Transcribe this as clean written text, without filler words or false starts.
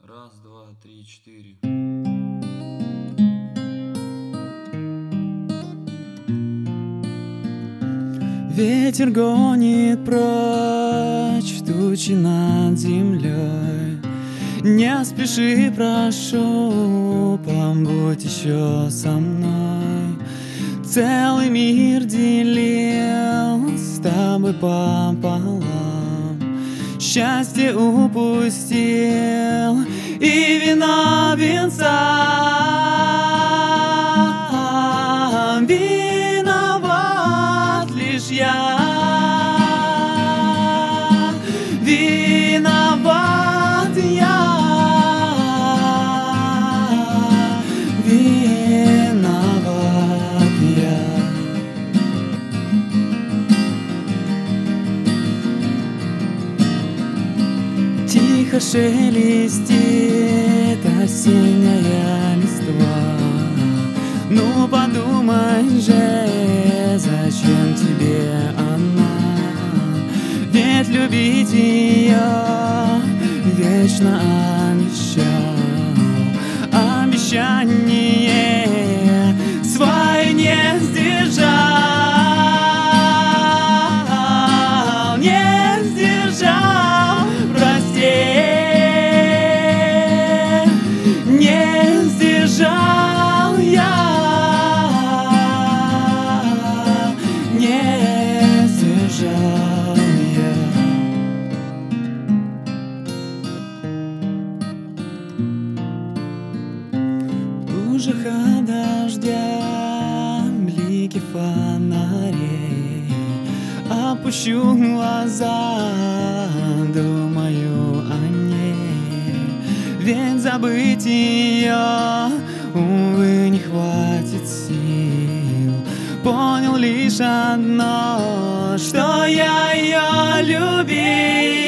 Раз, два, три, четыре. Ветер гонит прочь тучи над землей. Не спеши, прошу, побудь еще со мной. Целый мир делил с тобой пополам. Счастье упустил и виновен сам. Виноват лишь я. Виноват я. Виноват я. Тихо шелестит осенняя листва. Ну подумай же, зачем тебе она? Ведь любить ее вечно обещал. Обещание свое не сдержал. Не сдержал, прости. Не сдержал я. Не сдержал я. В лужах от дождя блики фонарей. Опущу глаза, думаю о ней. Ведь забыть ее, увы, не хватит сил. Понял лишь одно, что я ее любил.